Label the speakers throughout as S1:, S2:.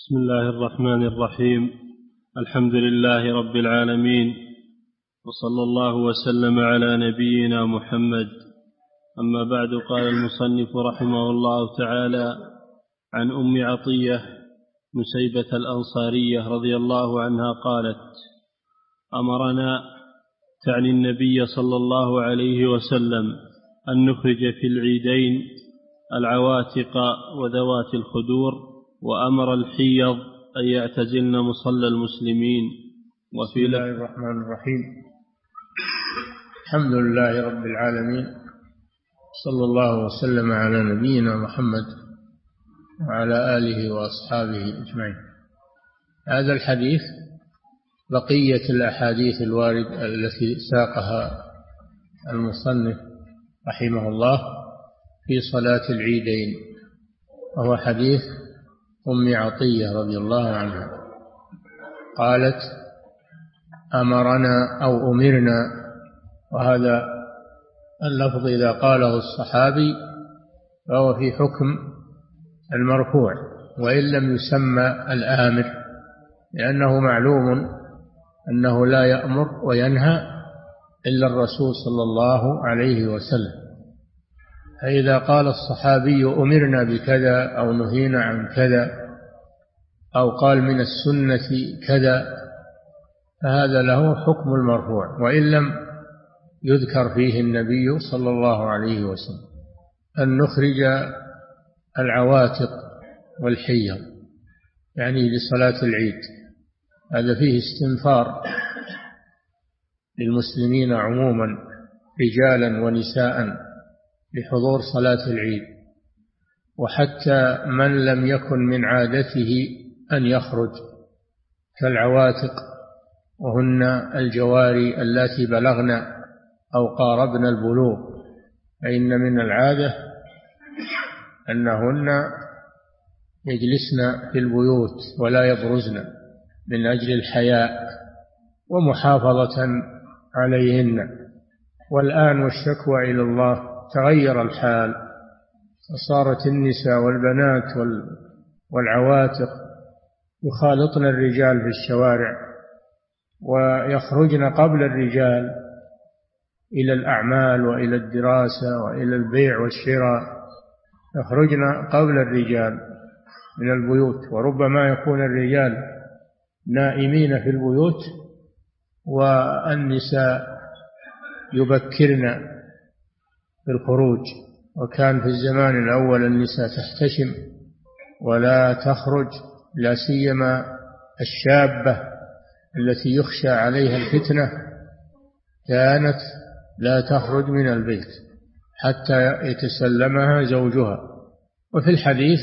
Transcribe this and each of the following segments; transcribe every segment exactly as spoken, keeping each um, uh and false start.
S1: بسم الله الرحمن الرحيم. الحمد لله رب العالمين، وصلى الله وسلم على نبينا محمد. أما بعد، قال المصنف رحمه الله تعالى: عن أم عطية نسيبة الأنصارية رضي الله عنها قالت: أمرنا، تعني النبي صلى الله عليه وسلم، أن نخرج في العيدين العواتق وذوات الخدور، وأمر الحيض أن يعتزلن مصلى المسلمين.
S2: وفي بسم الله الرحمن الرحيم. الحمد لله رب العالمين، صلى الله وسلم على نبينا محمد وعلى آله وأصحابه أجمعين. هذا الحديث بقية الأحاديث الوارد التي ساقها المصنف رحمه الله في صلاة العيدين، وهو حديث أم عطية رضي الله عنها قالت: أمرنا أو أمرنا، وهذا اللفظ إذا قاله الصحابي فهو في حكم المرفوع وإن لم يسمى الآمر، لأنه معلوم أنه لا يأمر وينهى إلا الرسول صلى الله عليه وسلم. فإذا قال الصحابي أمرنا بكذا أو نهينا عن كذا أو قال من السنة كذا، فهذا له حكم المرفوع وإن لم يذكر فيه النبي صلى الله عليه وسلم. أن نخرج العواتق والحيض يعني لصلاة العيد، هذا فيه استنفار للمسلمين عموما رجالا ونساء لحضور صلاة العيد، وحتى من لم يكن من عادته أن يخرج كالعواتق، وهن الجواري اللاتي بلغن أو قاربن البلوغ، فإن من العادة أنهن يجلسن في البيوت ولا يبرزن من أجل الحياء ومحافظة عليهن. والآن والشكوى إلى الله تغير الحال، وصارت النساء والبنات والعواتق يخالطن الرجال في الشوارع ويخرجن قبل الرجال إلى الأعمال وإلى الدراسة وإلى البيع والشراء، يخرجن قبل الرجال من البيوت، وربما يكون الرجال نائمين في البيوت والنساء يبكرن في الخروج. وكان في الزمان الأول النساء تحتشم ولا تخرج، لا سيما الشابة التي يخشى عليها الفتنة كانت لا تخرج من البيت حتى يتسلمها زوجها. وفي الحديث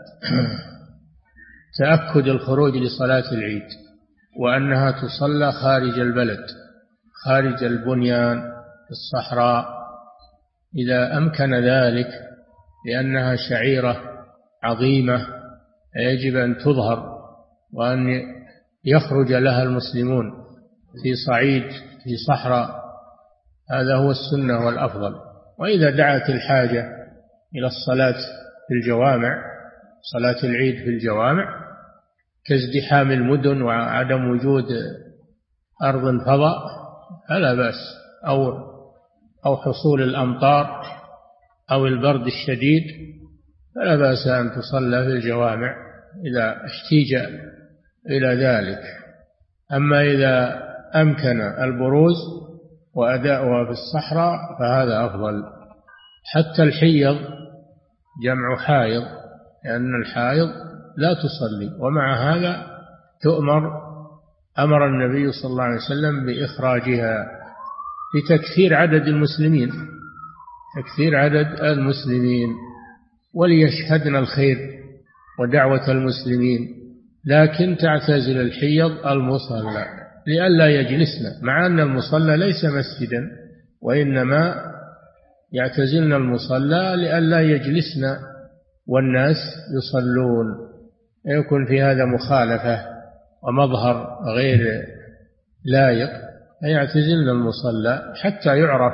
S2: تأكد الخروج لصلاة العيد، وأنها تصلى خارج البلد، خارج البنيان في الصحراء إذا أمكن ذلك، لأنها شعيرة عظيمة يجب أن تظهر وأن يخرج لها المسلمون في صعيد في صحراء، هذا هو السنة والأفضل. وإذا دعت الحاجة إلى الصلاة في الجوامع، صلاة العيد في الجوامع كازدحام المدن وعدم وجود أرض فضاء فلا بأس، أو أو حصول الأمطار أو البرد الشديد فلا بأس أن تصلى في الجوامع إذا احتيج إلى ذلك. أما إذا أمكن البروز وأداؤها في الصحراء فهذا أفضل. حتى الحيض جمع حائض، لأن الحائض لا تصلي، ومع هذا تؤمر، أمر النبي صلى الله عليه وسلم بإخراجها لتكثير عدد المسلمين، تكثير عدد المسلمين وليشهدن الخير ودعوة المسلمين، لكن تعتزل الحيض المصلى لئلا يجلسن، مع أن المصلى ليس مسجدا، وإنما يعتزلن المصلى لئلا يجلسن والناس يصلون، يكون في هذا مخالفة ومظهر غير لائق، فيعتزلن المصلى حتى يعرف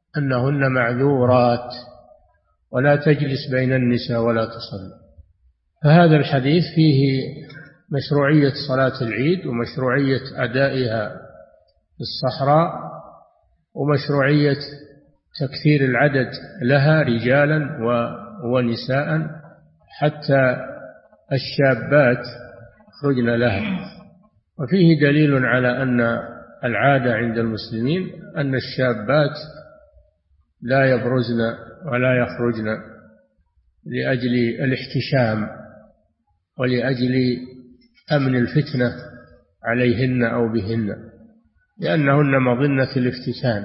S2: أنهن معذورات، ولا تجلس بين النساء ولا تصلي. فهذا الحديث فيه مشروعية صلاة العيد ومشروعية أدائها في الصحراء ومشروعية تكثير العدد لها رجالا ونساء حتى الشابات يخرجن لها. وفيه دليل على أن العادة عند المسلمين أن الشابات لا يبرزن ولا يخرجن لأجل الاحتشام ولأجل أمن الفتنة عليهن أو بهن، لأنهن مظنة الافتتان.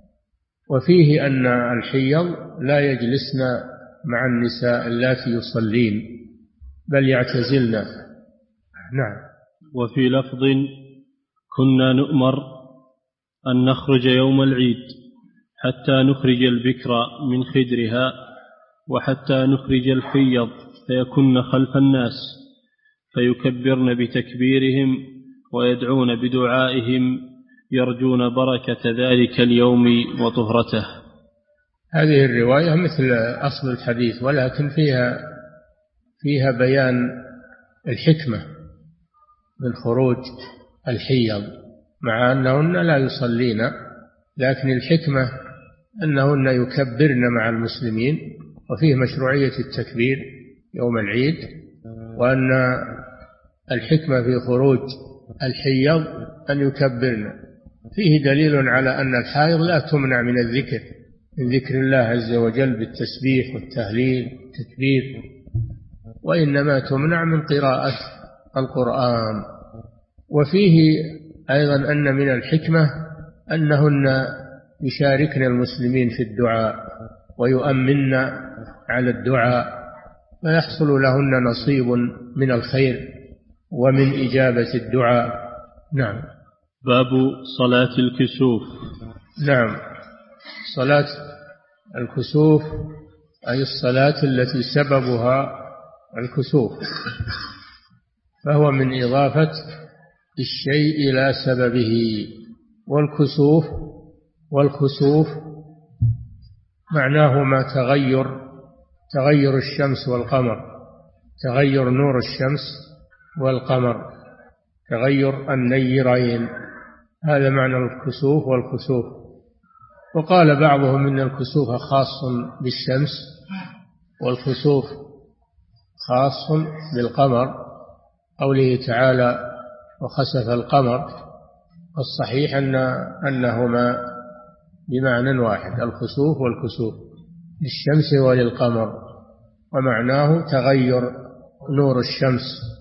S2: وفيه أن الحيض لا يجلسن مع النساء اللاتي يصلين بل يعتزلن. نعم.
S1: وفي لفظ: كنا نؤمر أن نخرج يوم العيد حتى نخرج البكر من خدرها وحتى نخرج الحيض فيكن خلف الناس فيكبرن بتكبيرهم ويدعون بدعائهم يرجون بركة ذلك اليوم وطهرته.
S2: هذه الرواية مثل أصل الحديث، ولكن فيها فيها بيان الحكمة من خروج الحيض، مع أنهن لا يصلين، لكن الحكمة أنهن يكبرن مع المسلمين، وفيه مشروعية التكبير يوم العيد، وأن الحكمة في خروج الحيض أن يكبرن. فيه دليل على أن الحائض لا تمنع من الذكر من ذكر الله عز وجل بالتسبيح والتهليل والتكبير، وإنما تمنع من قراءة القرآن. وفيه أيضا أن من الحكمة أنهن يشاركن المسلمين في الدعاء ويؤمن على الدعاء، فيحصل لهن نصيب من الخير ومن إجابة الدعاء. نعم.
S1: باب صلاة الكسوف.
S2: نعم. صلاة الكسوف أي الصلاة التي سببها الكسوف، فهو من إضافة الشيء إلى سببه. والكسوف والخسوف معناهما تغير تغير الشمس والقمر، تغير نور الشمس والقمر، تغير النيرين، هذا معنى الكسوف والخسوف. وقال بعضهم إن الكسوف خاص بالشمس والخسوف خاص بالقمر، قوله تعالى وخسف القمر، والصحيح أن أنهما بمعنى واحد، الخسوف والكسوف، للشمس وللقمر، ومعناه تغير نور الشمس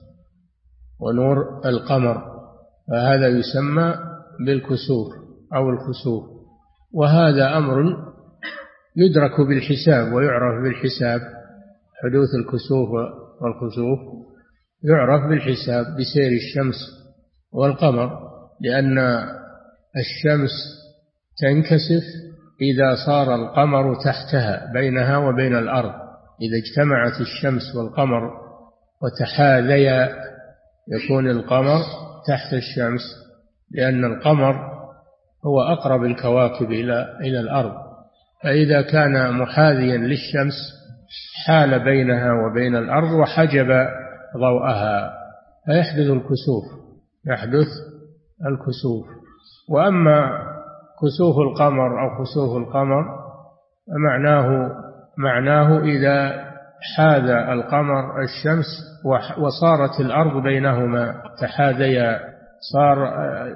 S2: ونور القمر، فهذا يسمى بالكسوف أو الخسوف. وهذا أمر يدرك بالحساب ويعرف بالحساب، حدوث الكسوف والخسوف يعرف بالحساب بسير الشمس والقمر، لأن الشمس تنكسف إذا صار القمر تحتها بينها وبين الأرض. إذا اجتمعت الشمس والقمر وتحاذيا يكون القمر تحت الشمس، لأن القمر هو أقرب الكواكب إلى إلى الأرض، فإذا كان محاذيا للشمس حال بينها وبين الأرض وحجب ضوءها فيحدث الكسوف يحدث الكسوف. وأما كسوف القمر أو خسوف القمر معناه معناه إذا حاذ القمر الشمس وصارت الأرض بينهما تحاذيا، صار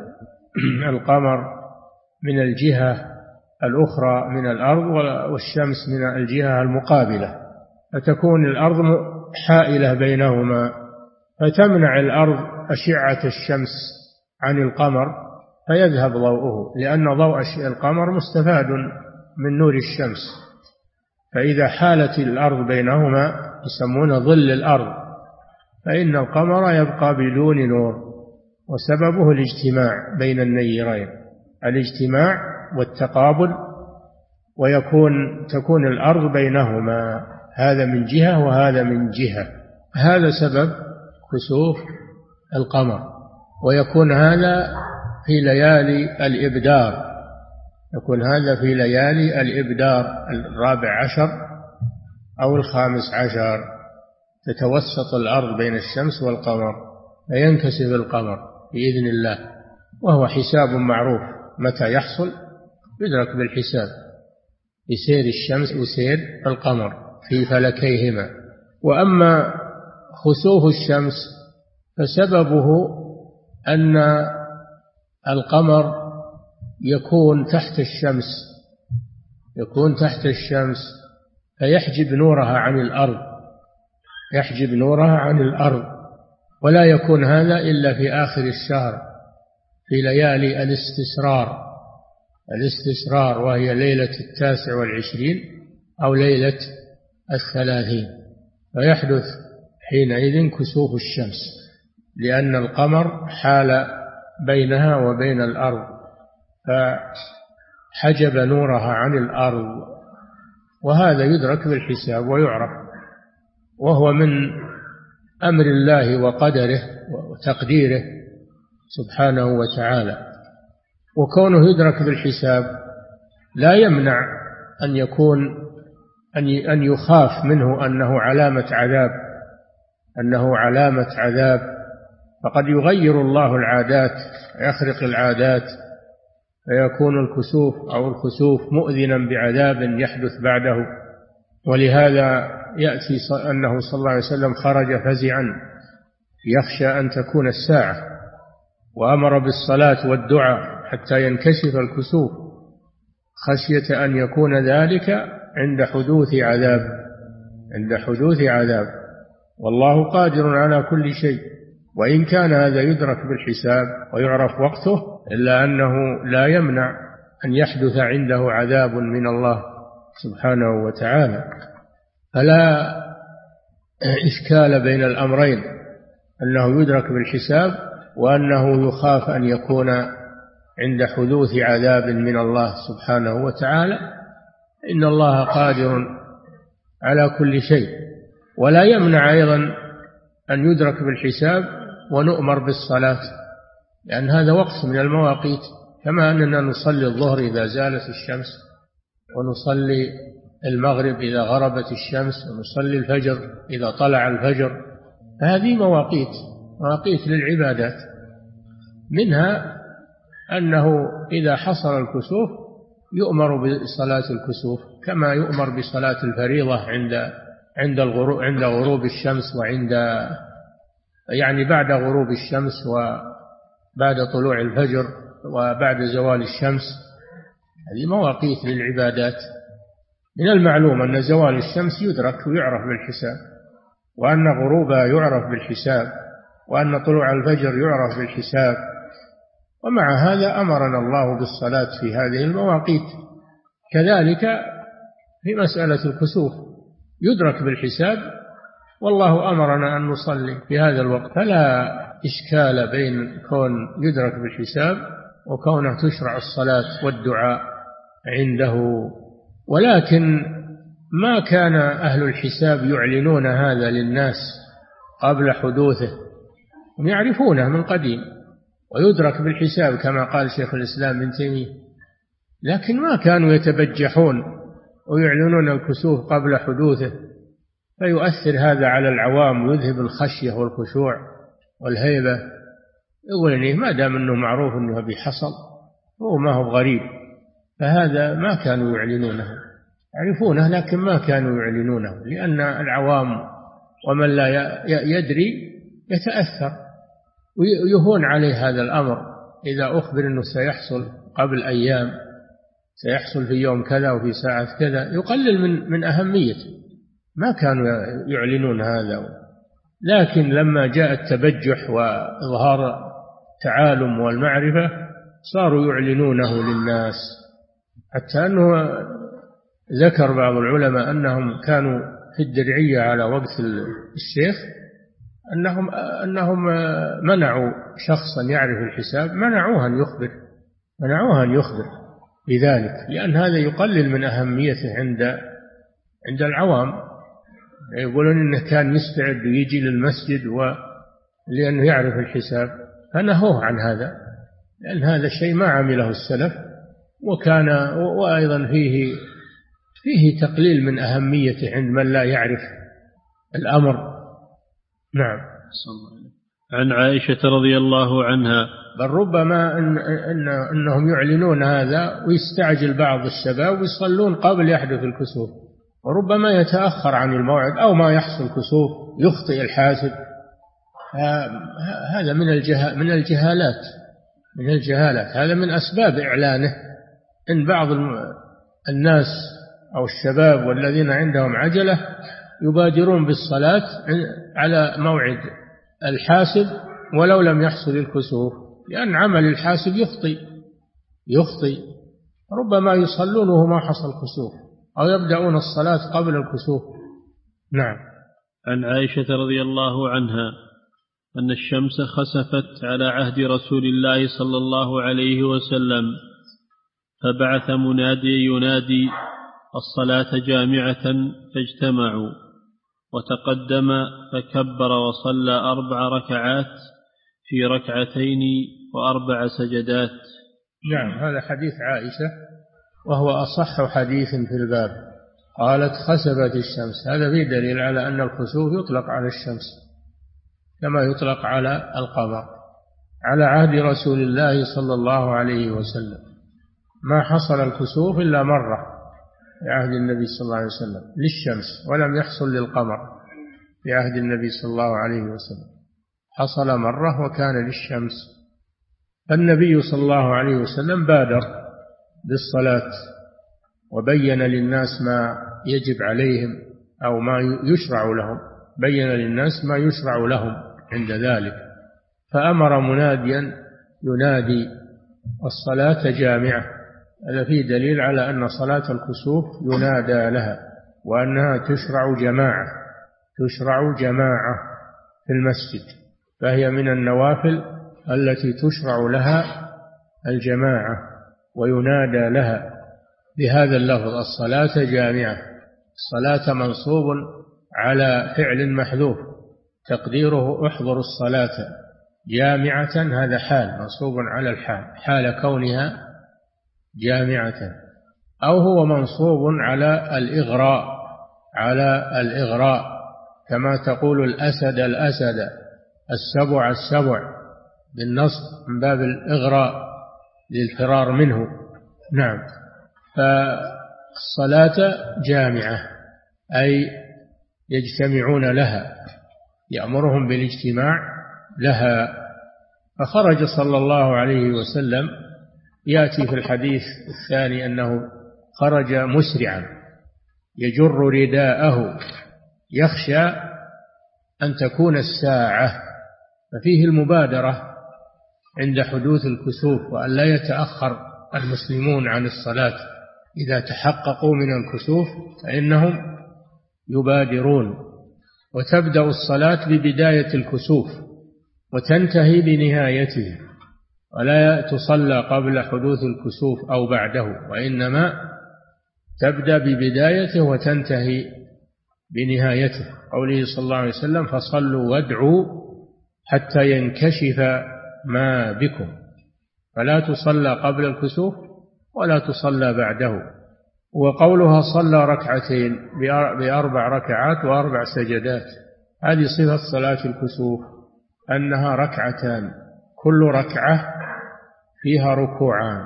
S2: القمر من الجهة الأخرى من الأرض والشمس من الجهة المقابلة، فتكون الأرض حائلة بينهما، فتمنع الأرض أشعة الشمس عن القمر فيذهب ضوءه، لأن ضوء القمر مستفاد من نور الشمس. فإذا حالت الأرض بينهما يسمون ظل الأرض، فإن القمر يبقى بدون نور، وسببه الاجتماع بين النيرين، الاجتماع والتقابل، ويكون تكون الأرض بينهما، هذا من جهة وهذا من جهة. هذا سبب كسوف القمر. ويكون هذا في ليالي الإبدار، يكون هذا في ليالي الإبدار الرابع عشر أو الخامس عشر، تتوسط الأرض بين الشمس والقمر فينكسف القمر بإذن الله، وهو حساب معروف متى يحصل يدرك بالحساب بسير الشمس وسير القمر في فلكيهما. وأما خسوف الشمس فسببه أن القمر يكون تحت الشمس يكون تحت الشمس فيحجب نورها عن الأرض يحجب نورها عن الأرض ولا يكون هذا إلا في آخر الشهر في ليالي الاستسرار الاستسرار وهي ليلة التاسع والعشرين أو ليلة الثلاثين، فيحدث حينئذ كسوف الشمس لأن القمر حال بينها وبين الأرض فحجب نورها عن الأرض، وهذا يدرك بالحساب ويعرف، وهو من أمر الله وقدره وتقديره سبحانه وتعالى. وكونه يدرك بالحساب لا يمنع أن يكون أن يخاف منه أنه علامة عذاب أنه علامة عذاب فقد يغير الله العادات ويخرق العادات فيكون الكسوف أو الخسوف مؤذنا بعذاب يحدث بعده. ولهذا يأتي أنه صلى الله عليه وسلم خرج فزعا يخشى أن تكون الساعة، وأمر بالصلاة والدعاء حتى ينكشف الكسوف خشية أن يكون ذلك عند حدوث عذاب عند حدوث عذاب والله قادر على كل شيء. وإن كان هذا يدرك بالحساب ويعرف وقته إلا أنه لا يمنع أن يحدث عنده عذاب من الله سبحانه وتعالى. فلا إشكال بين الأمرين، أنه يدرك بالحساب وأنه يخاف أن يكون عند حدوث عذاب من الله سبحانه وتعالى. إن الله قادر على كل شيء. ولا يمنع أيضا أن يدرك بالحساب ونؤمر بالصلاة، لأن هذا وقت من المواقيت، كما أننا نصلي الظهر إذا زالت الشمس، ونصلي المغرب إذا غربت الشمس، ونصلي الفجر إذا طلع الفجر. هذه مواقيت مواقيت للعبادات، منها أنه إذا حصل الكسوف يؤمر بصلاة الكسوف كما يؤمر بصلاة الفريضة عند عند الغروب عند غروب الشمس وعند يعني بعد غروب الشمس وبعد طلوع الفجر وبعد زوال الشمس. هذه مواقيت للعبادات. من المعلوم أن زوال الشمس يدرك ويعرف بالحساب، وأن غروبها يعرف بالحساب، وأن طلوع الفجر يعرف بالحساب. ومع هذا أمرنا الله بالصلاة في هذه المواقيت. كذلك في مسألة الكسوف يدرك بالحساب، والله أمرنا أن نصلي في هذا الوقت، فلا إشكال بين كون يدرك بالحساب وكونه تشرع الصلاة والدعاء عنده. ولكن ما كان أهل الحساب يعلنون هذا للناس قبل حدوثه، هم يعرفونه من قديم ويدرك بالحساب كما قال شيخ الإسلام ابن تيمية، لكن ما كانوا يتبجحون ويعلنون الكسوف قبل حدوثه، فيؤثر هذا على العوام ويذهب الخشية والخشوع والهيبة. يقول إنه ما دام أنه معروف أنه بيحصل هو ما هو غريب، فهذا ما كانوا يعلنونه، يعرفونه لكن ما كانوا يعلنونه، لأن العوام ومن لا يدري يتأثر ويهون عليه هذا الأمر. إذا أخبر أنه سيحصل قبل أيام، سيحصل في يوم كذا وفي ساعة كذا، يقلل من من أهميته. ما كانوا يعلنون هذا، لكن لما جاء التبجح وإظهار تعالم والمعرفة صاروا يعلنونه للناس. حتى أنه ذكر بعض العلماء أنهم كانوا في الدرعية على وقت الشيخ أنهم أنهم منعوا شخصا يعرف الحساب، منعوه أن يخبر منعوه أن يخبر بذلك، لأن هذا يقلل من أهميته عند عند العوام. يقولون إنه كان يستعد ويجي للمسجد لأنه يعرف الحساب، فنهوه عن هذا، لأن هذا الشيء ما عمله السلف، وكان وأيضا فيه فيه تقليل من أهميته عند من لا يعرف الأمر نعم.
S1: عن عائشة رضي الله عنها
S2: بل ربما إن إن إنهم يعلنون هذا ويستعجل بعض الشباب ويصلون قبل يحدث الكسوف، وربما يتأخر عن الموعد أو ما يحصل كسوف يخطئ الحاسب. هذا من الجه من الجهالات من الجهالات هذا من أسباب إعلانه، إن بعض الناس أو الشباب والذين عندهم عجلة يبادرون بالصلاة على موعد الحاسب ولو لم يحصل الكسوف، لأن عمل الحاسب يخطئ يخطئ ربما يصلون وهو ما حصل كسوف أو يبدأون الصلاة قبل الكسوف. نعم.
S1: عن عائشة رضي الله عنها أن الشمس خسفت على عهد رسول الله صلى الله عليه وسلم، فبعث منادي ينادي الصلاة جامعة، فاجتمعوا، وتقدم فكبر وصلى أربع ركعات في ركعتين وأربع سجدات.
S2: نعم، هذا حديث عائشة وهو أصح حديث في الباب. قالت خسفت الشمس، هذا فيه دليل على أن الخسوف يطلق على الشمس كما يطلق على القمر. على عهد رسول الله صلى الله عليه وسلم ما حصل الكسوف إلا مرة في عهد النبي صلى الله عليه وسلم للشمس، ولم يحصل للقمر في عهد النبي صلى الله عليه وسلم، حصل مرة وكان للشمس. فالنبي صلى الله عليه وسلم بادر بالصلاة وبين للناس ما يجب عليهم أو ما يشرع لهم، بين للناس ما يشرع لهم عند ذلك، فأمر مناديا ينادي الصلاة جامعة. هذا فيه دليل على أن صلاة الكسوف ينادى لها وأنها تشرع جماعة تشرع جماعة في المسجد، فهي من النوافل التي تشرع لها الجماعة وينادى لها بهذا اللفظ الصلاة جامعة. الصلاة منصوب على فعل محذوف تقديره احضر الصلاة جامعة، هذا حال منصوب على الحال حال كونها جامعة، أو هو منصوب على الإغراء على الإغراء كما تقول الأسد الأسد، السبع السبع، بالنصب من باب الإغراء للفرار منه. نعم. فالصلاة جامعة أي يجتمعون لها، يأمرهم بالاجتماع لها. فخرج صلى الله عليه وسلم، يأتي في الحديث الثاني أنه خرج مسرعا يجر رداءه يخشى أن تكون الساعة، ففيه المبادرة عند حدوث الكسوف وأن لا يتأخر المسلمون عن الصلاة. إذا تحققوا من الكسوف فإنهم يبادرون، وتبدأ الصلاة ببداية الكسوف وتنتهي بنهايته، ولا تصلى قبل حدوث الكسوف أو بعده، وإنما تبدأ ببدايته وتنتهي بنهايته. قوله صلى الله عليه وسلم فصلوا وادعوا حتى ينكشف ما بكم، فلا تصلى قبل الكسوف ولا تصلى بعده. وقولها صلى ركعتين بأربع ركعات وأربع سجدات، هذه صفة صلاة الكسوف أنها ركعتان، كل ركعة فيها ركوعان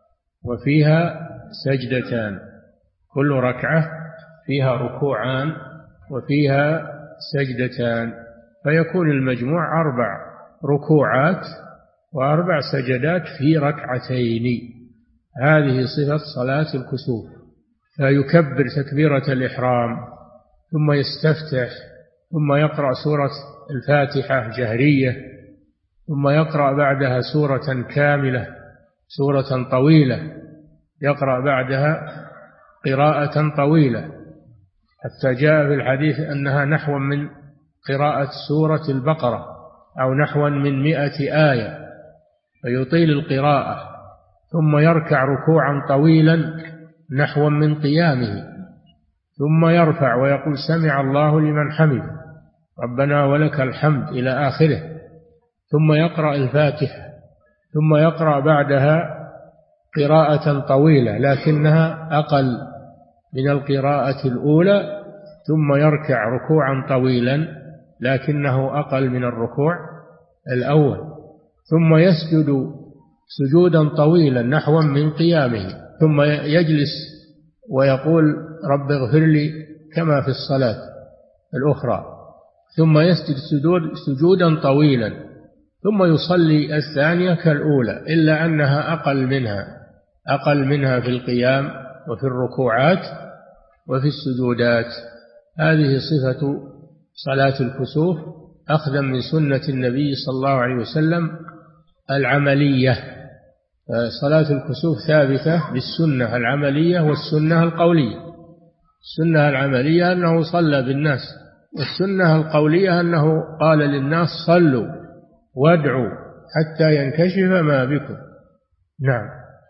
S2: وفيها سجدتان، كل ركعة فيها ركوعان وفيها سجدتان، فيكون المجموع أربع ركوعات وأربع سجدات في ركعتين. هذه صفة صلاة الكسوف. فيكبر تكبيرة الإحرام ثم يستفتح ثم يقرأ سورة الفاتحة جهرية، ثم يقرأ بعدها سورة كاملة سورة طويلة، يقرأ بعدها قراءة طويلة حتى جاء في الحديث أنها نحو من قراءة سورة البقرة أو نحو من مئة آية، فيطيل القراءة ثم يركع ركوعا طويلا نحو من قيامه، ثم يرفع ويقول سمع الله لمن حمده ربنا ولك الحمد إلى آخره، ثم يقرأ الفاتحة، ثم يقرأ بعدها قراءة طويلة لكنها أقل من القراءة الأولى، ثم يركع ركوعا طويلا لكنه أقل من الركوع الأول. ثم يسجد سجودا طويلا نحوا من قيامه، ثم يجلس ويقول رب اغفر لي كما في الصلاة الأخرى، ثم يسجد سجود سجودا طويلا، ثم يصلي الثانية كالأولى، إلا أنها أقل منها أقل منها في القيام وفي الركوعات وفي السجودات. هذه صفة صلاة الكسوف أخذا من سنة النبي صلى الله عليه وسلم العملية. صلاة الكسوف ثابتة بالسنة العملية والسنة القولية. السنة العملية أنه صلى بالناس، والسنة القولية أنه قال للناس صلوا وادعوا حتى ينكشف ما بكم. نعم.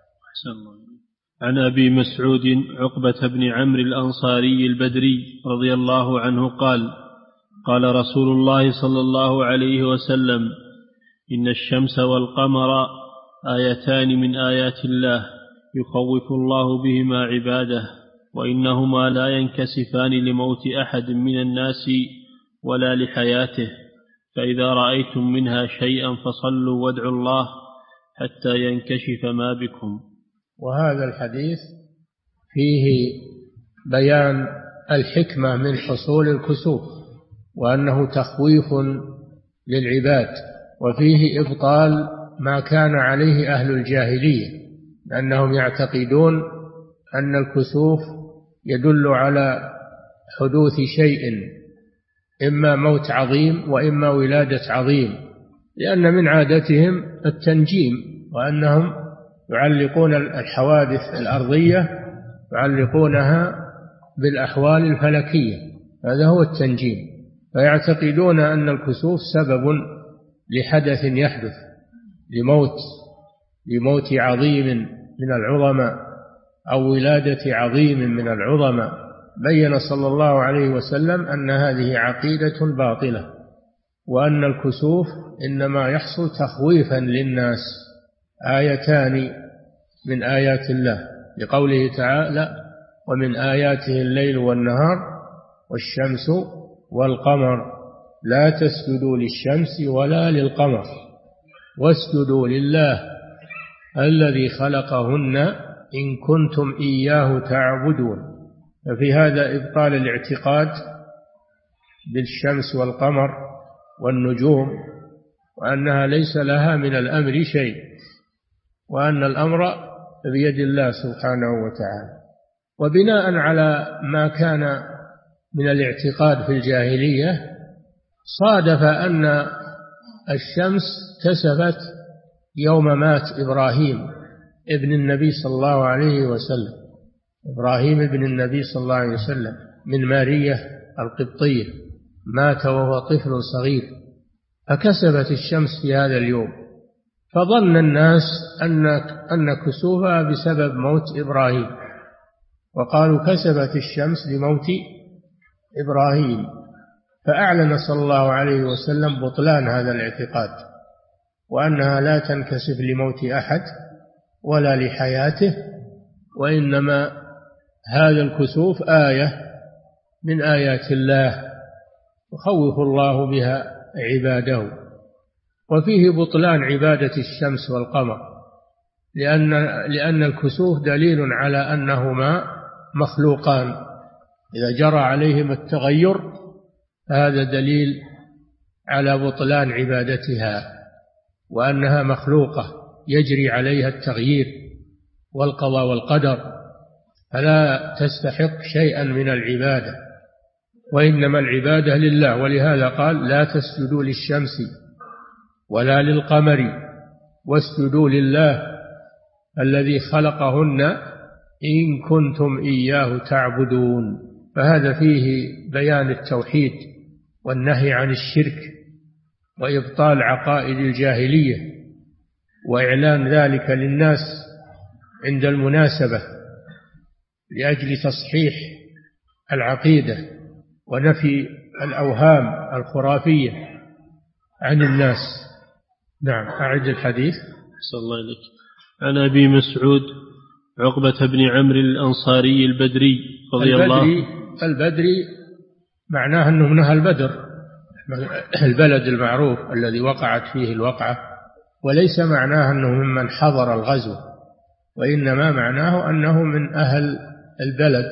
S1: عن أبي مسعود عقبة بن عمرو الأنصاري البدري رضي الله عنه قال قال رسول الله صلى الله عليه وسلم: إن الشمس والقمر آيتان من آيات الله يخوف الله بهما عباده، وإنهما لا ينكسفان لموت أحد من الناس ولا لحياته، فإذا رأيتم منها شيئا فصلوا وادعوا الله حتى ينكشف ما بكم.
S2: وهذا الحديث فيه بيان الحكمة من حصول الكسوف، وأنه تخويف للعباد، وفيه إبطال ما كان عليه أهل الجاهلية، لأنهم يعتقدون أن الكسوف يدل على حدوث شيء، إما موت عظيم وإما ولادة عظيم، لأن من عادتهم التنجيم، وأنهم يعلقون الحوادث الأرضية يعلقونها بالأحوال الفلكية، هذا هو التنجيم. فيعتقدون أن الكسوف سبب لحدث يحدث، لموت لموت عظيم من العظماء أو ولادة عظيم من العظماء. بين صلى الله عليه وسلم أن هذه عقيدة باطلة، وأن الكسوف إنما يحصل تخويفا للناس، آيتان من آيات الله، لقوله تعالى: ومن آياته الليل والنهار والشمس والقمر لا تسجدوا للشمس ولا للقمر واسجدوا لله الذي خلقهن إن كنتم إياه تعبدون. ففي هذا إبطال الاعتقاد بالشمس والقمر والنجوم، وأنها ليس لها من الأمر شيء، وأن الأمر بيد الله سبحانه وتعالى. وبناء على ما كان من الاعتقاد في الجاهلية، صادف أن الشمس كسفت يوم مات إبراهيم ابن النبي صلى الله عليه وسلم، إبراهيم ابن النبي صلى الله عليه وسلم من مارية القبطية، مات وهو طفل صغير، فكسفت الشمس في هذا اليوم، فظن الناس أن أن كسوفها بسبب موت إبراهيم، وقالوا كسفت الشمس لموت إبراهيم. فأعلن صلى الله عليه وسلم بطلان هذا الاعتقاد، وأنها لا تنكسف لموت أحد ولا لحياته، وإنما هذا الكسوف آية من آيات الله يخوف الله بها عباده. وفيه بطلان عبادة الشمس والقمر، لأن لأن الكسوف دليل على أنهما مخلوقان، إذا جرى عليهم التغير هذا دليل على بطلان عبادتها، وأنها مخلوقة يجري عليها التغيير والقضاء والقدر، فلا تستحق شيئا من العبادة، وإنما العبادة لله. ولهذا قال: لا تسجدوا للشمس ولا للقمر واسجدوا لله الذي خلقهن إن كنتم إياه تعبدون. فهذا فيه بيان التوحيد والنهي عن الشرك وإبطال عقائد الجاهلية، وإعلان ذلك للناس عند المناسبة لأجل تصحيح العقيدة ونفي الأوهام الخرافية عن الناس. نعم. أعد الحديث.
S1: صلى الله عليه وسلم. عن أبي مسعود عقبة بن عمرو الأنصاري البدري رضي الله
S2: عنه. البدري معناه أنه من أهل بدر، البلد المعروف الذي وقعت فيه الوقعة، وليس معناه أنه ممن حضر الغزو، وإنما معناه أنه من أهل البلد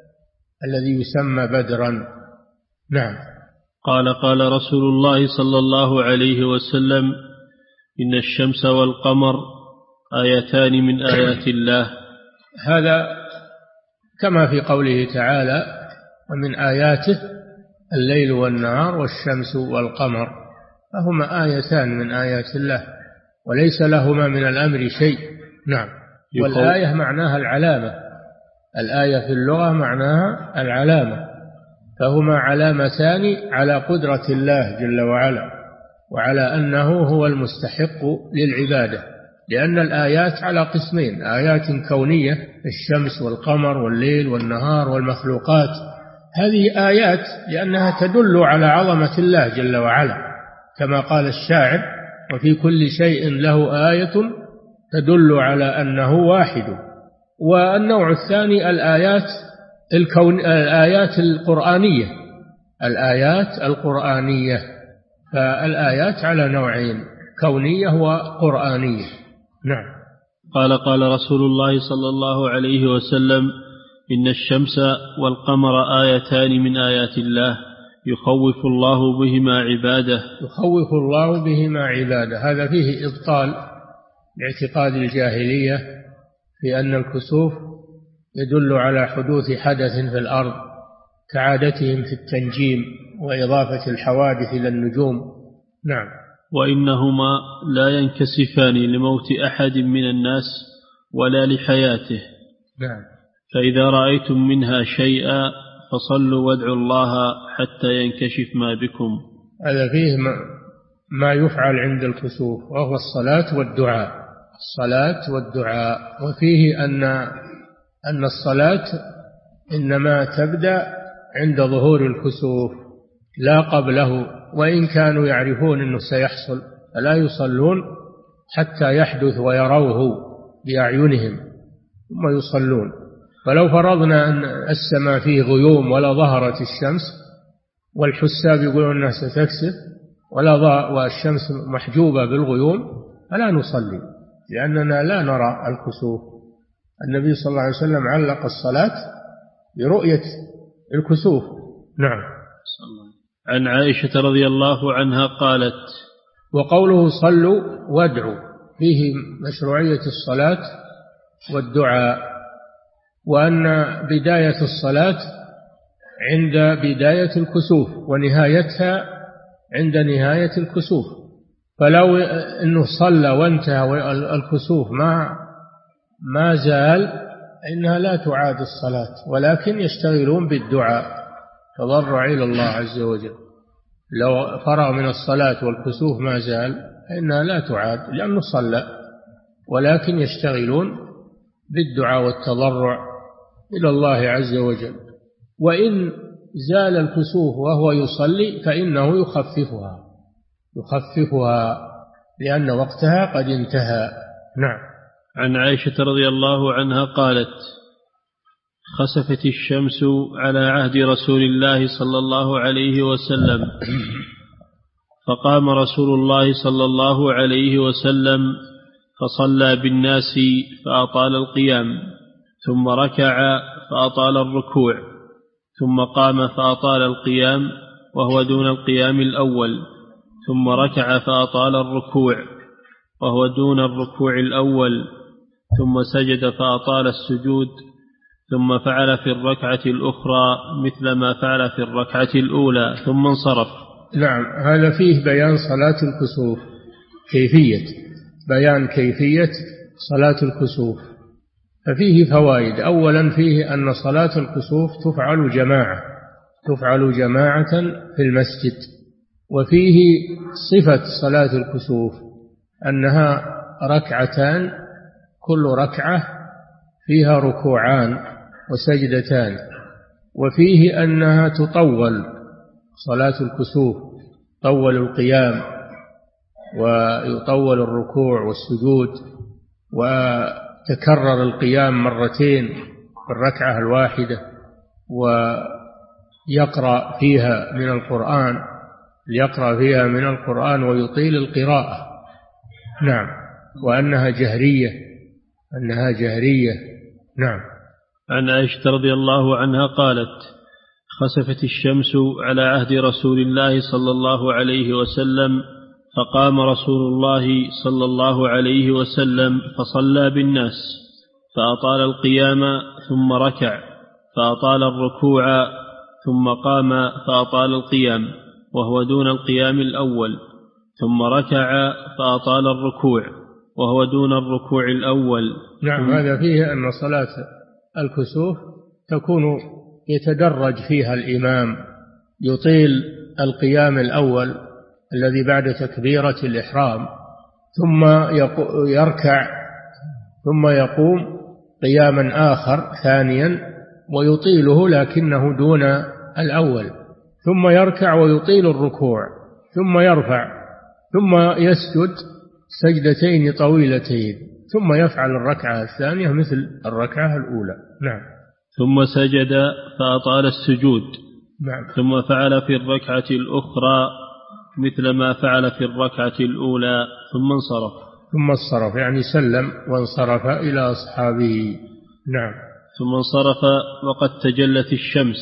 S2: الذي يسمى بدرا. نعم.
S1: قال قال رسول الله صلى الله عليه وسلم: إن الشمس والقمر آيتان من آيات الله.
S2: هذا كما في قوله تعالى: ومن آياته الليل والنهار والشمس والقمر، فهما آيتان من آيات الله وليس لهما من الأمر شيء. نعم. والآية معناها العلامة، الآية في اللغة معناها العلامة، فهما علامتان على قدرة الله جل وعلا وعلى أنه هو المستحق للعبادة، لأن الآيات على قسمين: آيات كونية، الشمس والقمر والليل والنهار والمخلوقات، هذه آيات لأنها تدل على عظمة الله جل وعلا، كما قال الشاعر: وفي كل شيء له آية تدل على أنه واحد. والنوع الثاني الآيات الكون الآيات القرآنية، الآيات القرآنية، فالآيات على نوعين: كونية وقرآنية. نعم.
S1: قال قال رسول الله صلى الله عليه وسلم: إن الشمس والقمر آيتان من آيات الله يخوف الله بهما عباده.
S2: يخوف الله بهما عباده، هذا فيه إبطال لاعتقاد الجاهلية في أن الكسوف يدل على حدوث حدث في الأرض كعادتهم في التنجيم وإضافة الحوادث إلى النجوم. نعم.
S1: وإنهما لا ينكسفان لموت أحد من الناس ولا لحياته.
S2: نعم.
S1: فإذا رأيتم منها شيئا فصلوا وادعوا الله حتى ينكشف ما بكم.
S2: هذا فيه ما يفعل عند الكسوف، وهو الصلاة والدعاء، الصلاة والدعاء. وفيه أن أن الصلاة إنما تبدأ عند ظهور الكسوف لا قبله، وإن كانوا يعرفون أنه سيحصل فلا يصلون حتى يحدث ويروه بأعينهم ثم يصلون. فلو فرضنا أن السماء فيه غيوم ولا ظهرت الشمس والحساب يقولون أنها ستكسف ولا والشمس محجوبة بالغيوم فلا نصلي، لأننا لا نرى الكسوف. النبي صلى الله عليه وسلم علق الصلاة برؤية الكسوف. نعم.
S1: عن عائشة رضي الله عنها قالت:
S2: وقوله صلوا وادعوا فيه مشروعية الصلاة والدعاء، وأن بداية الصلاة عند بداية الكسوف ونهايتها عند نهاية الكسوف. فلو أنه صلى وانتهى والكسوف ما ما زال إنها لا تعاد الصلاة، ولكن يشتغلون بالدعاء تضرع إلى الله عز وجل. لو فرغ من الصلاة والكسوف ما زال فإنها لا تعاد لأنه صلى، ولكن يشتغلون بالدعاء والتضرع إلى الله عز وجل. وإن زال الكسوف وهو يصلي فإنه يخففها يخففها لأن وقتها قد انتهى. نعم.
S1: عن عائشة رضي الله عنها قالت: خسفت الشمس على عهد رسول الله صلى الله عليه وسلم، فقام رسول الله صلى الله عليه وسلم فصلى بالناس فأطال القيام، ثم ركع فأطال الركوع، ثم قام فأطال القيام وهو دون القيام الأول، ثم ركع فأطال الركوع وهو دون الركوع الأول، ثم سجد فأطال السجود، ثم فعل في الركعة الأخرى مثل ما فعل في الركعة الأولى ثم انصرف.
S2: نعم. هذا فيه بيان صلاة الكسوف، كيفية بيان كيفية صلاة الكسوف، ففيه فوائد. أولا فيه أن صلاة الكسوف تفعل جماعة تفعل جماعة في المسجد. وفيه صفة صلاة الكسوف أنها ركعتان، كل ركعة فيها ركوعان وسجدتان. وفيه أنها تطول صلاة الكسوف، طول القيام ويطول الركوع والسجود، وتكرر القيام مرتين في الركعة الواحدة، ويقرأ فيها من القرآن ليقرأ فيها من القرآن ويطيل القراءة. نعم. وأنها جهرية أنها جهرية نعم.
S1: عن عائشة رضي الله عنها قالت: خسفت الشمس على عهد رسول الله صلى الله عليه وسلم، فقام رسول الله صلى الله عليه وسلم فصلى بالناس، فأطال القيام ثم ركع، فأطال الركوع، ثم قام فأطال القيام وهو دون القيام الأول، ثم ركع فأطال الركوع وهو دون الركوع الأول.
S2: نعم. هذا فيه أن صلاة الكسوف تكون يتدرج فيها الإمام، يطيل القيام الأول الذي بعد تكبيرة الإحرام، ثم يركع، ثم يقوم قياما آخر ثانيا ويطيله لكنه دون الأول، ثم يركع ويطيل الركوع، ثم يرفع، ثم يسجد سجدتين طويلتين، ثم يفعل الركعة الثانية مثل الركعة الأولى. نعم.
S1: ثم سجد فأطال السجود.
S2: نعم.
S1: ثم فعل في الركعة الأخرى مثل ما فعل في الركعة الأولى، ثم انصرف.
S2: ثم انصرف يعني سلم وانصرف إلى أصحابه. نعم.
S1: ثم انصرف وقد تجلت الشمس،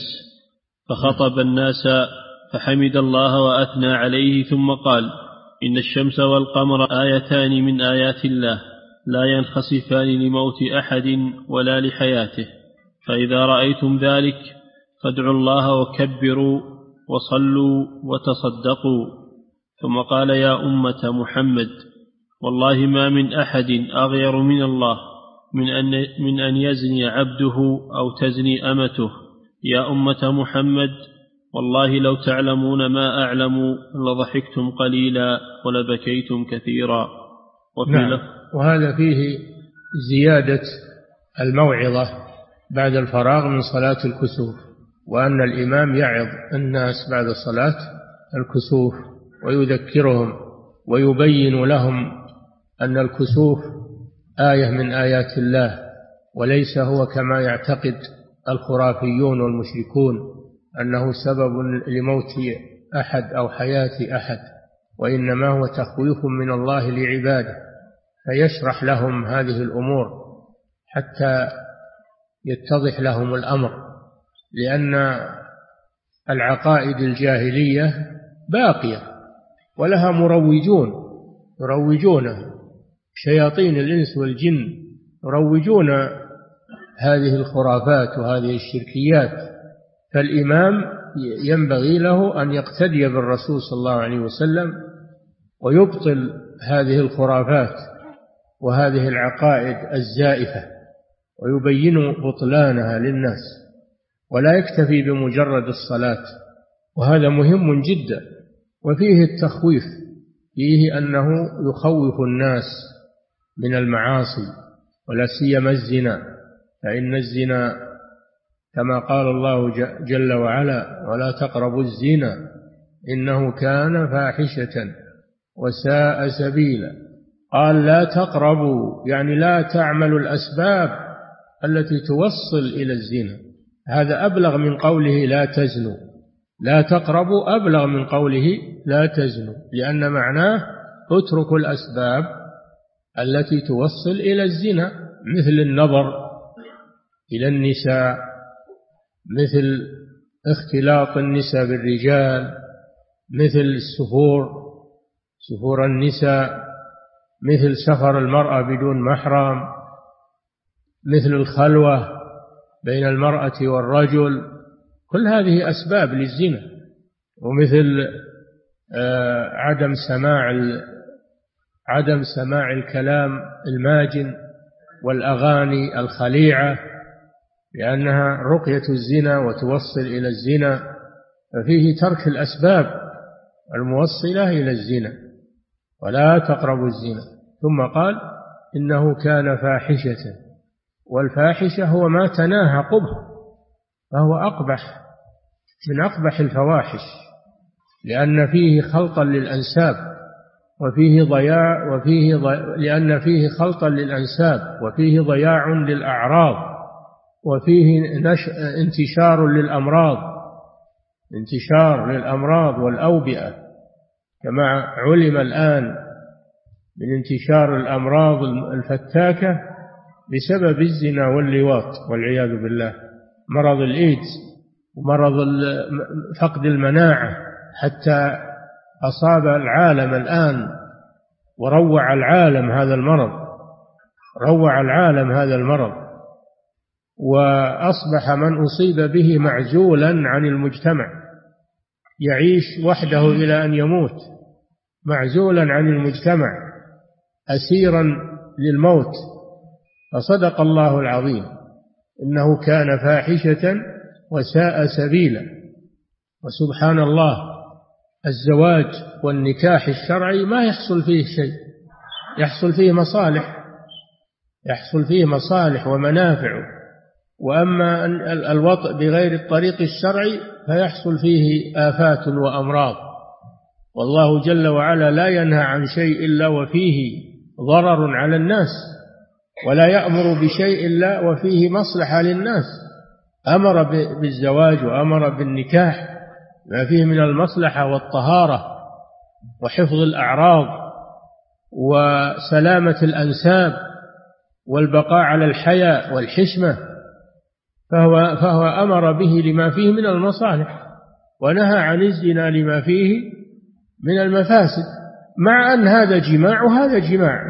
S1: فخطب الناس فحمد الله وأثنى عليه، ثم قال: إن الشمس والقمر آيتان من آيات الله لا ينخسفان لموت أحد ولا لحياته، فإذا رأيتم ذلك فادعوا الله وكبروا وصلوا وتصدقوا. ثم قال: يا أمة محمد، والله ما من أحد أغير من الله من أن, من أن يزني عبده أو تزني أمته. يا أمة محمد، والله لو تعلمون ما أعلم لضحكتم قليلا ولبكيتم كثيرا. وفي
S2: نعم. وهذا فيه زيادة الموعظة بعد الفراغ من صلاة الكسوف، وأن الإمام يعظ الناس بعد صلاة الكسوف ويذكرهم ويبين لهم أن الكسوف آية من آيات الله، وليس هو كما يعتقد الخرافيون والمشركون أنه سبب لموت أحد أو حياة أحد، وإنما هو تخويف من الله لعباده، فيشرح لهم هذه الأمور حتى يتضح لهم الأمر، لأن العقائد الجاهلية باقية ولها مروجون يروجونها، شياطين الإنس والجن يروجون هذه الخرافات وهذه الشركيات، فالإمام ينبغي له أن يقتدي بالرسول صلى الله عليه وسلم ويبطل هذه الخرافات وهذه العقائد الزائفة ويبين بطلانها للناس، ولا يكتفي بمجرد الصلاة، وهذا مهم جدا. وفيه التخويف، فيه أنه يخوف الناس من المعاصي، ولا سيما الزنا، فإن الزنا كما قال الله جل وعلا: ولا تقربوا الزنا إنه كان فاحشة وساء سبيلا. قال لا تقربوا يعني لا تعملوا الأسباب التي توصل إلى الزنا، هذا أبلغ من قوله لا تزنوا. لا تقربوا أبلغ من قوله لا تزنوا، لأن معناه اتركوا الأسباب التي توصل إلى الزنا، مثل النظر إلى النساء، مثل اختلاط النساء بالرجال، مثل السفور سفور النساء، مثل سفر المرأة بدون محرم، مثل الخلوة بين المرأة والرجل، كل هذه أسباب للزنا. ومثل عدم سماع عدم سماع الكلام الماجن والأغاني الخليعة، لأنها رقية الزنا وتوصل إلى الزنا، ففيه ترك الأسباب الموصلة إلى الزنا. ولا تقربوا الزنا. ثم قال إنه كان فاحشة، والفاحشة هو ما تناهى قبح، فهو أقبح من أقبح الفواحش، لأن فيه خلطا للأنساب وفيه ضياع وفيه ضياع لأن فيه خلطا للأنساب وفيه ضياع للأعراض، وفيه نش... انتشار للأمراض انتشار للأمراض والأوبئة، كما علم الآن من انتشار الأمراض الفتاكة بسبب الزنا واللواط والعياذ بالله، مرض الإيدز ومرض فقد المناعة، حتى أصاب العالم الآن وروع العالم هذا المرض، روع العالم هذا المرض، وأصبح من أصيب به معزولا عن المجتمع، يعيش وحده إلى أن يموت، معزولا عن المجتمع، أسيرا للموت. فصدق الله العظيم إنه كان فاحشة وساء سبيلا. وسبحان الله، الزواج والنكاح الشرعي ما يحصل فيه شيء، يحصل فيه مصالح، يحصل فيه مصالح ومنافع. وأما الوطء بغير الطريق الشرعي فيحصل فيه آفات وأمراض، والله جل وعلا لا ينهى عن شيء إلا وفيه ضرر على الناس، ولا يأمر بشيء إلا وفيه مصلحة للناس. أمر بالزواج وأمر بالنكاح ما فيه من المصلحة والطهارة وحفظ الأعراض وسلامة الأنساب والبقاء على الحياء والحشمة، فهو, فهو أمر به لما فيه من المصالح، ونهى عن الزنا لما فيه من المفاسد، مع أن هذا جماع وهذا جماع.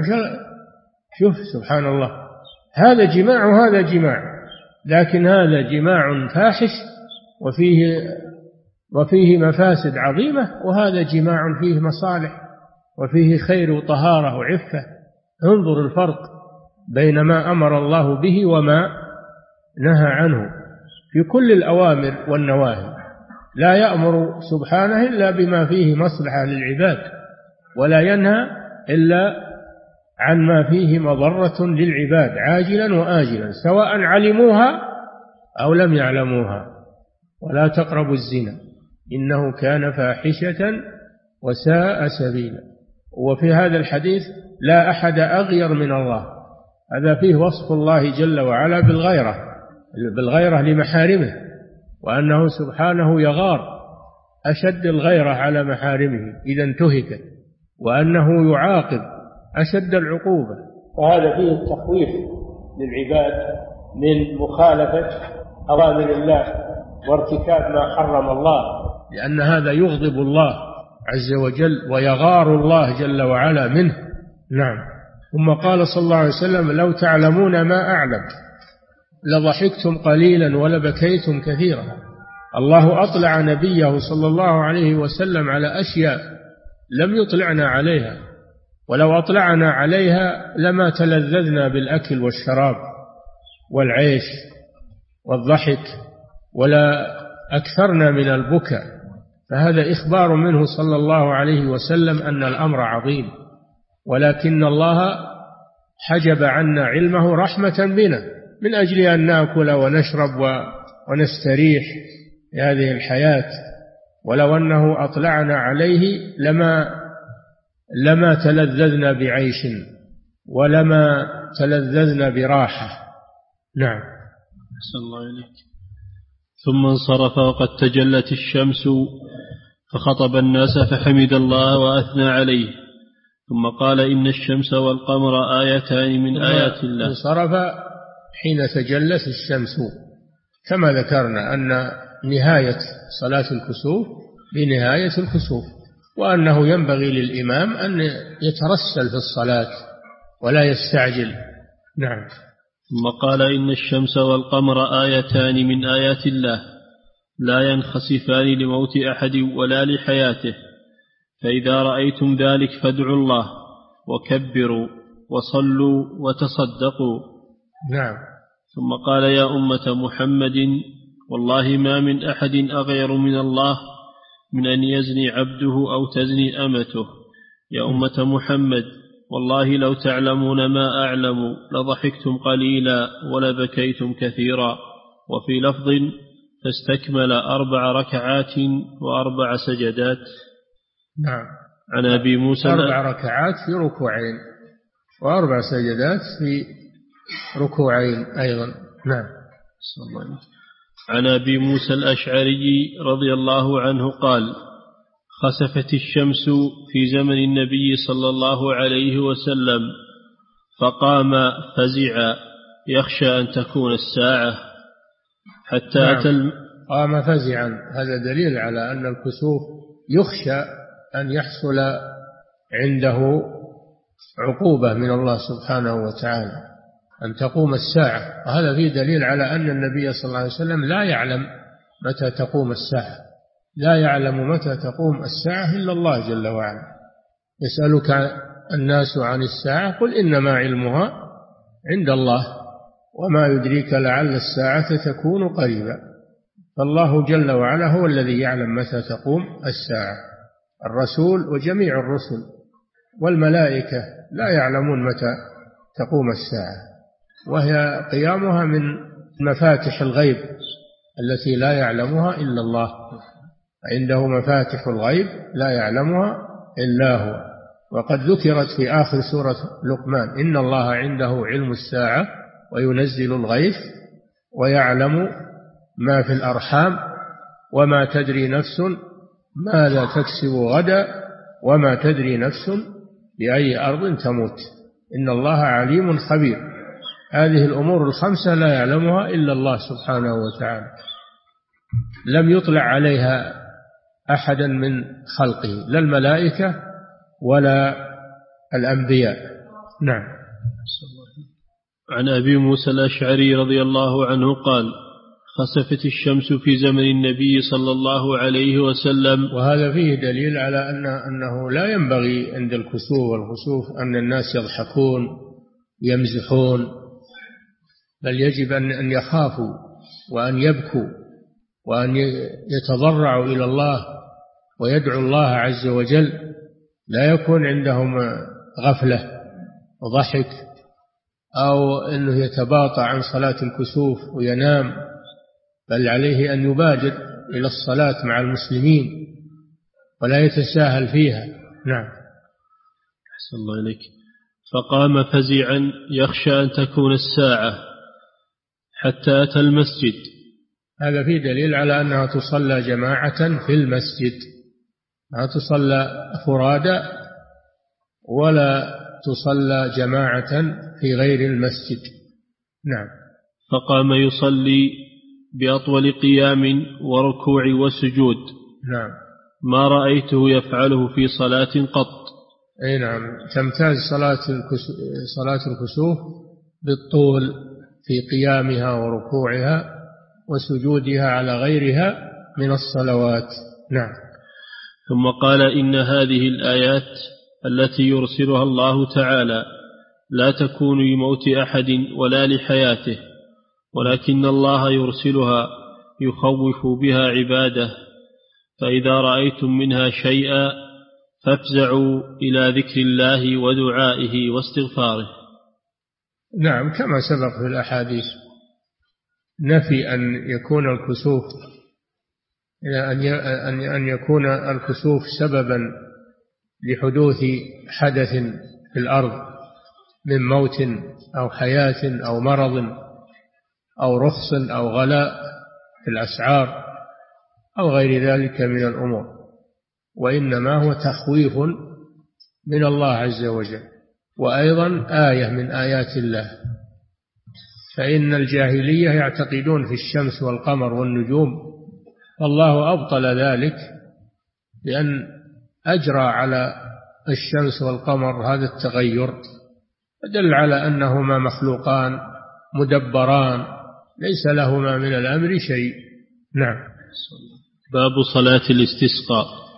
S2: شوف سبحان الله، هذا جماع وهذا جماع، لكن هذا جماع فاحش وفيه وفيه مفاسد عظيمة، وهذا جماع فيه مصالح وفيه خير وطهارة وعفة. انظر الفرق بين ما أمر الله به وما نهى عنه في كل الأوامر والنواهي. لا يأمر سبحانه إلا بما فيه مصلحة للعباد، ولا ينهى إلا عن ما فيه مضرة للعباد عاجلا وآجلا، سواء علموها أو لم يعلموها. ولا تقربوا الزنا إنه كان فاحشة وساء سبيلا. وفي هذا الحديث لا أحد أغير من الله، هذا فيه وصف الله جل وعلا بالغيرة، بالغيرة لمحارمه، وأنه سبحانه يغار أشد الغيرة على محارمه إذا انتهكت، وأنه يعاقب أشد العقوبة. وهذا فيه التخويف للعباد من مخالفة أوامر الله وارتكاب ما حرم الله، لأن هذا يغضب الله عز وجل ويغار الله جل وعلا منه. نعم. ثم قال صلى الله عليه وسلم: لو تعلمون ما أعلم لضحكتم قليلا ولبكيتم كثيرا. الله أطلع نبيه صلى الله عليه وسلم على أشياء لم يطلعنا عليها، ولو أطلعنا عليها لما تلذذنا بالأكل والشراب والعيش والضحك، ولا أكثرنا من البكاء. فهذا إخبار منه صلى الله عليه وسلم أن الأمر عظيم، ولكن الله حجب عنا علمه رحمة بنا من أجل أن نأكل ونشرب ونستريح في هذه الحياة. ولو أنه أطلعنا عليه لما لما تلذذنا بعيش ولما تلذذنا براحة. نعم.
S1: أحسن الله إليك. ثم انصرف وقد تجلت الشمس فخطب الناس فحمد الله وأثنى عليه، ثم قال: إن الشمس والقمر آيتان من آيات الله.
S2: انصرف حين تجلت الشمس، كما ذكرنا أن نهاية صلاة الكسوف بنهاية الكسوف، وأنه ينبغي للإمام أن يترسل في الصلاة ولا يستعجل. نعم.
S1: ثم قال: إن الشمس والقمر آيتان من آيات الله لا ينخسفان لموت أحد ولا لحياته، فإذا رأيتم ذلك فادعوا الله وكبروا وصلوا وتصدقوا.
S2: نعم.
S1: ثم قال: يا أمة محمد، والله ما من أحد أغير من الله من أن يزني عبده أو تزني أمته. يا أمة محمد، والله لو تعلمون ما أعلم لضحكتم قليلا ولبكيتم كثيرا. وفي لفظ: فاستكمل أربع ركعات وأربع سجدات.
S2: نعم.
S1: عن أبي موسى:
S2: أربع ركعات في ركوعين وأربع سجدات في ركوعين أيضا. نعم.
S1: عن أبي موسى الأشعري رضي الله عنه قال: خسفت الشمس في زمن النبي صلى الله عليه وسلم فقام فزعا يخشى أن تكون الساعة حتى
S2: نعم.
S1: أتى الم...
S2: قام فزعا، هذا دليل على أن الكسوف يخشى أن يحصل عنده عقوبة من الله سبحانه وتعالى، أن تقوم الساعة. وهذا فيه دليل على أن النبي صلى الله عليه وسلم لا يعلم متى تقوم الساعة، لا يعلم متى تقوم الساعة إلا الله جل وعلا. يسألك الناس عن الساعة قل إنما علمها عند الله وما يدريك لعل الساعة تكون قريبا. فالله جل وعلا هو الذي يعلم متى تقوم الساعة. الرسول وجميع الرسل والملائكة لا يعلمون متى تقوم الساعة، وهي قيامها من مفاتح الغيب التي لا يعلمها إلا الله. عنده مفاتح الغيب لا يعلمها إلا هو. وقد ذكرت في آخر سورة لقمان إن الله عنده علم الساعة وينزل الغيث ويعلم ما في الأرحام وما تدري نفس ماذا تكسب غدا وما تدري نفس بأي أرض تموت إن الله عليم خبير. هذه الأمور الخمسة لا يعلمها إلا الله سبحانه وتعالى، لم يطلع عليها أحدا من خلقه، لا الملائكة ولا الأنبياء. نعم.
S1: عن أبي موسى الأشعري رضي الله عنه قال خسفت الشمس في زمن النبي صلى الله عليه وسلم.
S2: وهذا فيه دليل على أن أنه لا ينبغي عند الكسوف والخسوف أن الناس يضحكون يمزحون، بل يجب أن يخافوا وأن يبكوا وأن يتضرعوا إلى الله ويدعو الله عز وجل، لا يكون عندهم غفلة وضحك أو أنه يتباطأ عن صلاة الكسوف وينام، بل عليه أن يبادر إلى الصلاة مع المسلمين ولا يتساهل فيها. نعم.
S1: أحسن الله إليك. فقام فزعا يخشى أن تكون الساعة حتى أتى المسجد.
S2: هذا فيه دليل على أنها تصلى جماعة في المسجد، لا تصلى فرادى ولا تصلى جماعة في غير المسجد. نعم.
S1: فقام يصلي بأطول قيام وركوع وسجود.
S2: نعم.
S1: ما رأيته يفعله في صلاة قط.
S2: أي نعم. تمتاز صلاة صلاة الكسوف بالطول في قيامها وركوعها وسجودها على غيرها من الصلوات. نعم.
S1: ثم قال إن هذه الآيات التي يرسلها الله تعالى لا تكون لموت أحد ولا لحياته، ولكن الله يرسلها يخوف بها عباده، فإذا رأيتم منها شيئا فافزعوا إلى ذكر الله ودعائه واستغفاره.
S2: نعم، كما سبق في الأحاديث نفي أن يكون الكسوف أن يكون الكسوف سببا لحدوث حدث في الأرض من موت أو حياة أو مرض أو رخص أو غلاء في الأسعار أو غير ذلك من الأمور، وإنما هو تخويف من الله عز وجل، وأيضا آية من آيات الله. فإن الجاهلية يعتقدون في الشمس والقمر والنجوم، فالله أبطل ذلك بأن أجرى على الشمس والقمر هذا التغير، فدل على أنهما مخلوقان مدبران ليس لهما من الأمر شيء. نعم.
S1: باب صلاة الاستسقاء.